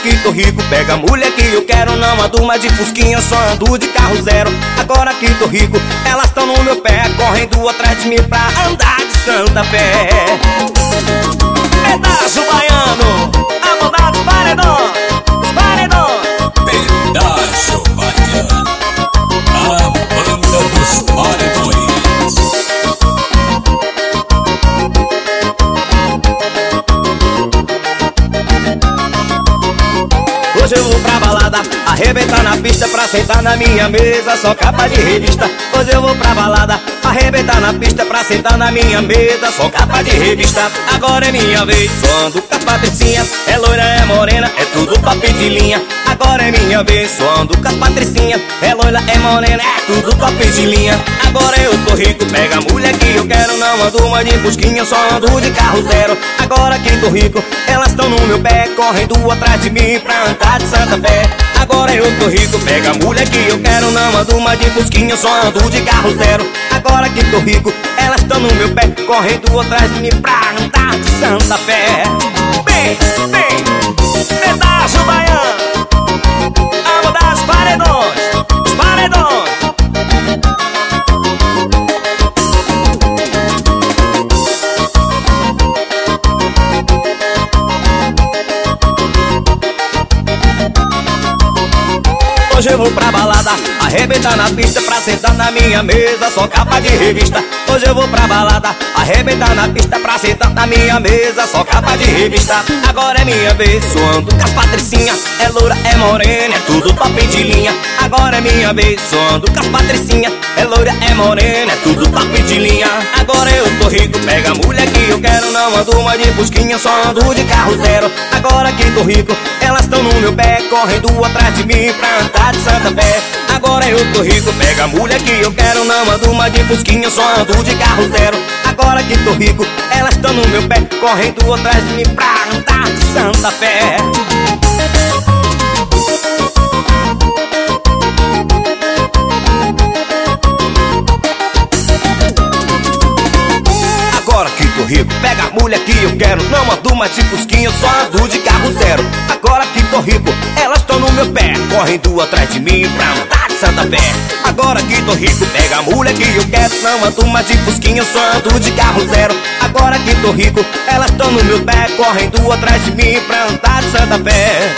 que tô rico, pega a mulher que eu quero. Não ando mais de fusquinha, só ando de carro zero. Agora que tô rico, elas tão no meu pé, correndo atrás de mim pra andar de Santa Fé. Pedaço baiano, a banda dos paredões, os paredões. Pedaço baiano, a banda dos paredões. Hoje eu vou pra balada, arrebentar na pista pra sentar na minha mesa, só capa de revista. Hoje eu vou pra balada, arrebentar na pista pra sentar na minha mesa, só capa de revista. Agora é minha vez, só ando com a Patricinha. É loira, é morena, é tudo top de linha. Agora é minha vez, só ando com a Patricinha. É loira, é morena, é tudo top de linha. Agora eu tô rico, pega a mulher que eu quero. Não ando mais de fusquinha, só ando de carro zero. Agora que tô rico, elas tão no meu pé, correndo atrás de mim pra andar de Santa Fé. Agora eu tô rico, pega a mulher que eu quero. Não ando mais de fusquinha, só ando de carro zero. Agora que tô rico, elas tão no meu pé, correndo atrás de mim pra andar de Santa Fé. Vem, vem, pedaço baiano, a banda dos paredões, os paredões. Hoje eu vou pra balada, arrebentar na pista pra sentar na minha mesa, só capa de revista. Hoje eu vou pra balada, arrebentar na pista pra sentar na minha mesa, só capa de revista. Agora é minha vez, suando com as Patricinha. É loura, é morena, é tudo top de linha. Agora é minha vez, suando com as Patricinha. É loura, é morena, é tudo top de linha. Agora eu tô rico, pega a mulher que eu quero. Não ando mais de fusquinha, só ando de carro zero. Agora que tô rico, elas tão no meu pé, correndo atrás de mim pra andar de Santa Fé. Agora eu tô rico, pega a mulher que eu quero. Não ando mais de fusquinha, só ando de carro zero. Agora que tô rico, elas tão no meu pé, correndo atrás de mim pra andar de Santa Fé. Agora que tô rico, pega a mulher que eu quero. Não ando mais de fusquinha, só ando de carro zero. Agora que tô rico, elas tão no meu pé, correndo atrás de mim pra andar de Santa Fé. Agora que tô rico, pega a mulher que eu quero. Não ando mais de fusquinha, só ando de carro zero. Agora que tô rico, elas tão no meu pé, correndo atrás de mim pra andar de Santa Fé.